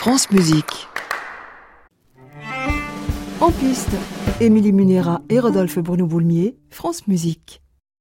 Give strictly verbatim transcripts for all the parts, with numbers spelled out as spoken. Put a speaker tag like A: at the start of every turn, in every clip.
A: France Musique. En piste, Émilie Munera et Rodolphe Bruno-Boulmier, France Musique.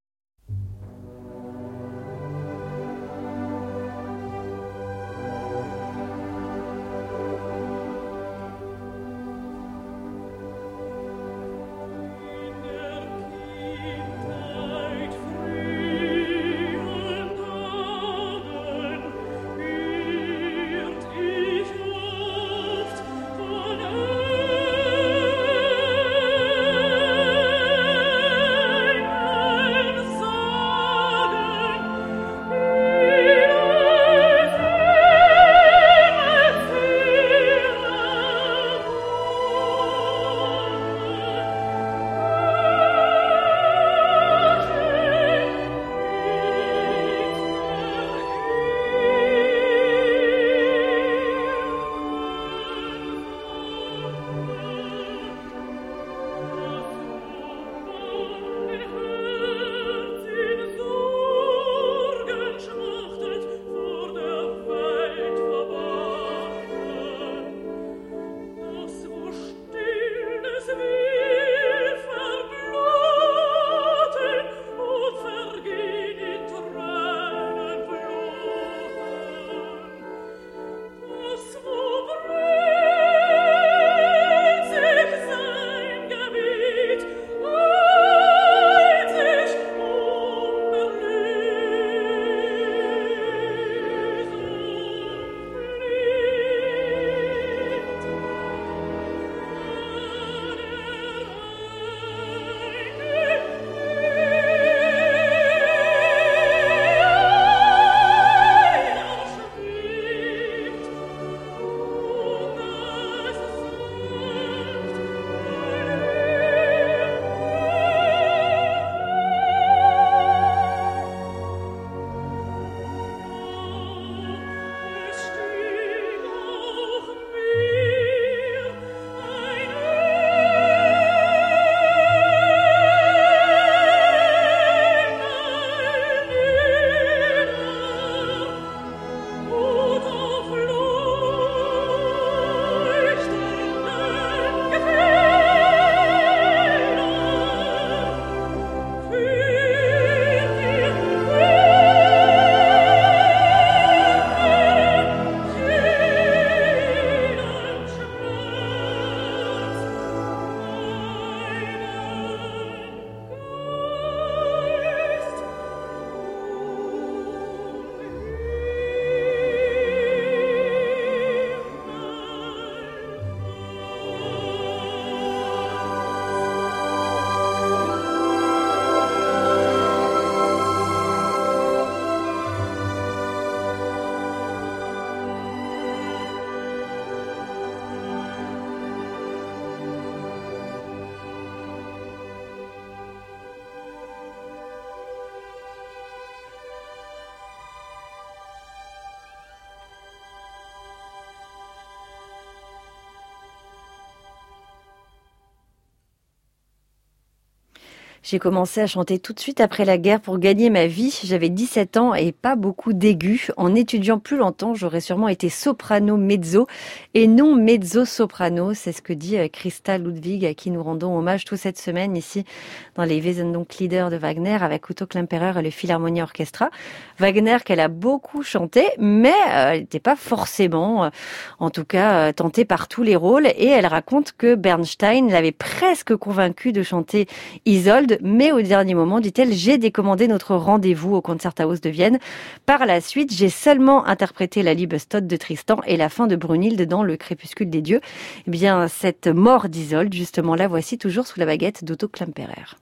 B: J'ai commencé à chanter tout de suite après la guerre pour gagner ma vie. J'avais dix-sept ans et pas beaucoup d'aigus. En étudiant plus longtemps, j'aurais sûrement été soprano mezzo et non mezzo-soprano. C'est ce que dit Christa Ludwig, à qui nous rendons hommage toute cette semaine ici dans les Wesendonck-Lieder de Wagner avec Otto Klemperer et le Philharmonia Orchestra. Wagner qu'elle a beaucoup chanté, mais euh, elle n'était pas forcément, euh, en tout cas, euh, tentée par tous les rôles. Et elle raconte que Bernstein l'avait presque convaincue de chanter Isolde. Mais au dernier moment, dit-elle, j'ai décommandé notre rendez-vous au Concerthaus de Vienne. Par la suite, j'ai seulement interprété la Liebestod de Tristan et la fin de Brunhilde dans Le Crépuscule des dieux. Eh bien, cette mort d'Isolde, justement, la voici toujours sous la baguette d'Otto Klemperer.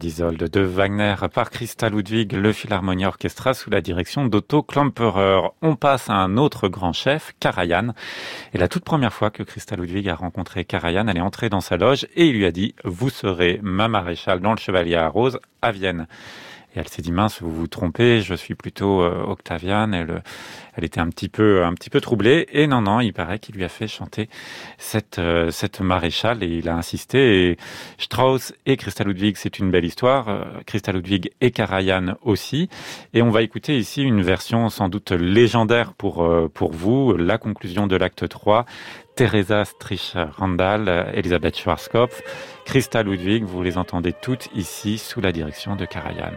C: d'Isolde de Wagner par Christa Ludwig, le Philharmonia Orchestra sous la direction d'Otto Klemperer. On passe à un autre grand chef, Karajan. Et la toute première fois que Christa Ludwig a rencontré Karajan, elle est entrée dans sa loge et il lui a dit « Vous serez ma maréchale dans le Chevalier à Rose à Vienne ». Et elle s'est dit, mince, vous vous trompez, je suis plutôt euh, Octavian. Elle, elle était un petit peu, un petit peu troublée. Et non, non, il paraît qu'il lui a fait chanter cette, euh, cette maréchale et il a insisté. Et Strauss et Christa Ludwig, c'est une belle histoire. Euh, Christa Ludwig et Karajan aussi. Et on va écouter ici une version sans doute légendaire pour, euh, pour vous, la conclusion de l'acte trois. Teresa Strich-Randall, Elisabeth Schwarzkopf, Christa Ludwig, vous les entendez toutes ici sous la direction de Karajan.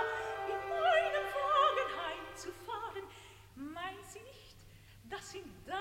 D: Meint sie nicht, dass ihn da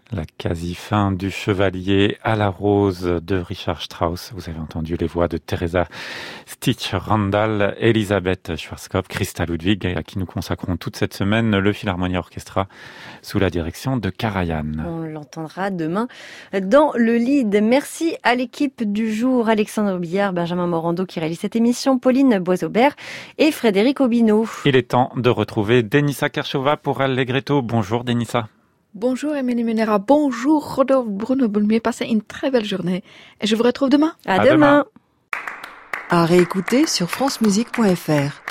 C: La quasi-fin du Chevalier à la Rose de Richard Strauss. Vous avez entendu les voix de Teresa Stich-Randall, Elisabeth Schwarzkopf, Christa Ludwig, à qui nous consacrons toute cette semaine le Philharmonia Orchestra sous la direction de Karajan.
B: On l'entendra demain dans le lead. Merci à l'équipe du jour, Alexandre Billard, Benjamin Morando qui réalise cette émission, Pauline Boisaubert et Frédéric Aubineau.
C: Il est temps de retrouver Denissa Kershova pour Allegretto. Bonjour Denissa.
D: Bonjour Émilie Munera, bonjour Rodolphe Bruno Boulmier, passez une très belle journée et je vous retrouve demain.
B: À,
C: à
B: demain.
C: demain.
A: À réécouter sur francemusique point f r.